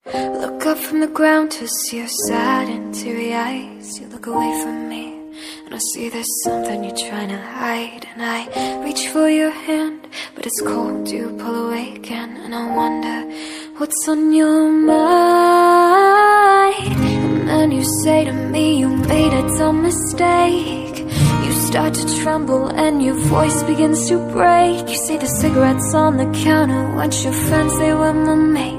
Look up from the ground to see your sad and teary eyes. You look away from me, and I see there's something you're trying to hide. And I reach for your hand, but it's cold, you pull away again. And I wonder what's on your mind. And then you say to me you made a dumb mistake. You start to tremble and your voice begins to break. You say the cigarettes on the counter weren't your friends, they were my mates.